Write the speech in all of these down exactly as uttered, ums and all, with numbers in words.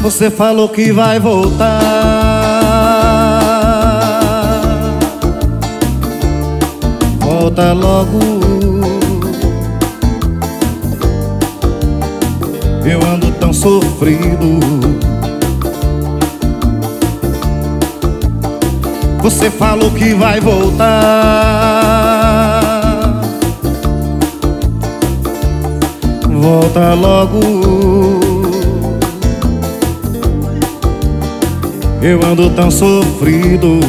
Você falou que vai voltar, volta logo. Eu ando tão sofrido. Você falou que vai voltar, volta logo. Eu ando tão sofrido.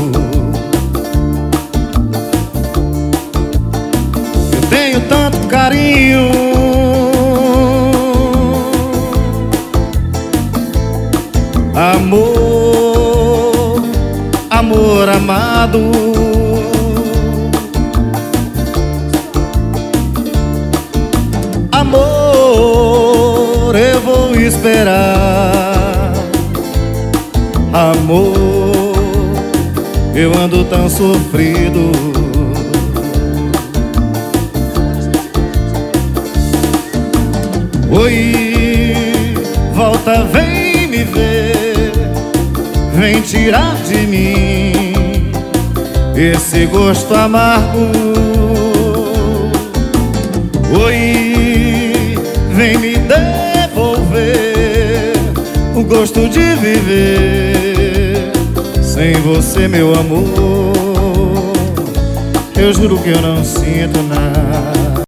Eu tenho tanto carinho, amor, amor amado. Amor, eu vou esperar. Amor, eu ando tão sofrido. Oi, volta, vem me ver, vem tirar de mim esse gosto amargo. Oi, vem me devolver o gosto de viver. Sem você, meu amor, eu juro que eu não sinto nada.